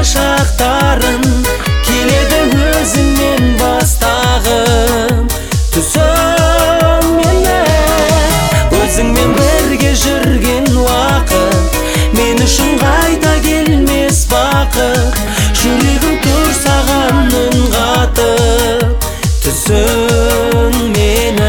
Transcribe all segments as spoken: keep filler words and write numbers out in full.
шақтарым, келеді өзіңмен бастағым. Түсім мені, өзіңмен бірге жүрген уақыт, мен үшін қайта келмес бақыт. Жүрегім тұр саған үн қатып, түсін мені.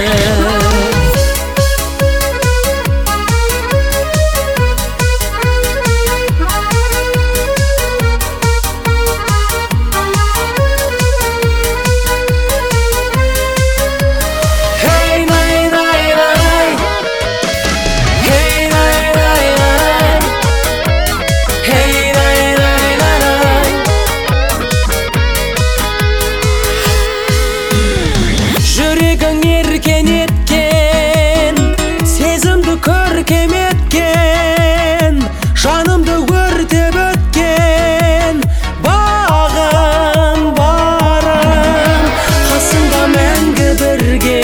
Жүрегің еркен еткен, сезімді көркем еткен, жанымды өртеп өткен, бағым барым, қасымда мәңгі бірге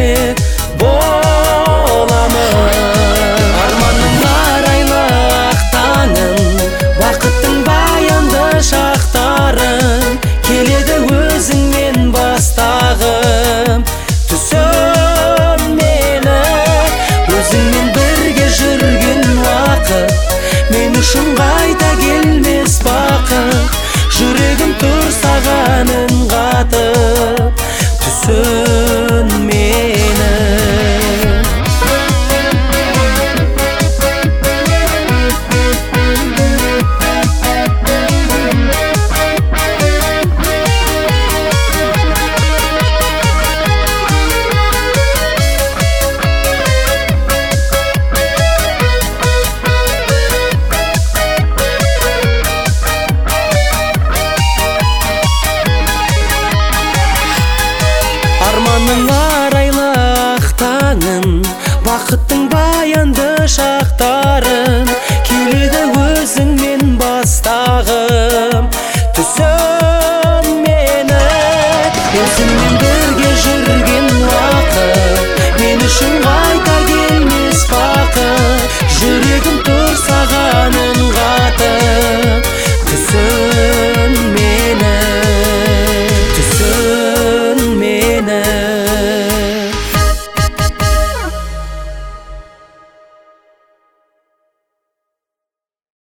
боламын. Арманның арайлы ақ таңын, бақыттың баянды шақтарын, келеді өзіңмен бастағым. Түсін мені, өзіңмен бірге жүрген уақыт, мен үшін қайта келмес бақыт. Жүрегім тұр саған үн қатып, түсін мені. Арманның арайлы ақ таңын, бақыттың баянды шақтарын, келеді өзіңмен бастағым. Түсін мені, өзіңмен бірге жүрген